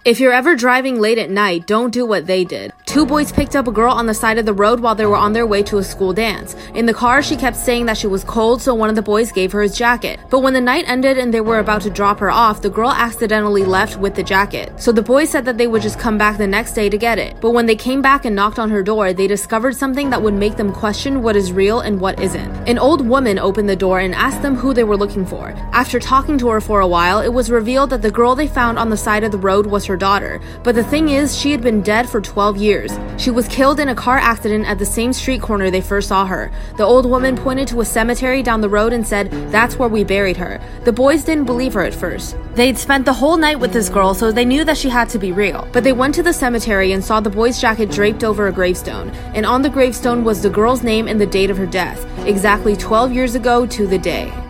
If you're ever driving late at night, don't do what they did. Two boys picked up a girl on the side of the road while they were on their way to a school dance. In the car, she kept saying that she was cold, so one of the boys gave her his jacket. But when the night ended and they were about to drop her off, the girl accidentally left with the jacket. So the boys said that they would just come back the next day to get it. But when they came back and knocked on her door, they discovered something that would make them question what is real and what isn't. An old woman opened the door and asked them who they were looking for. After talking to her for a while, it was revealed that the girl they found on the side of the road was her daughter. But the thing is, she had been dead for 12 years. She was killed in a car accident at the same street corner they first saw her. The old woman pointed to a cemetery down the road and said, "That's where we buried her." The boys didn't believe her at first. They'd spent the whole night with this girl, so they knew that she had to be real. But they went to the cemetery and saw the boy's jacket draped over a gravestone. And on the gravestone was the girl's name and the date of her death, exactly 12 years ago to the day.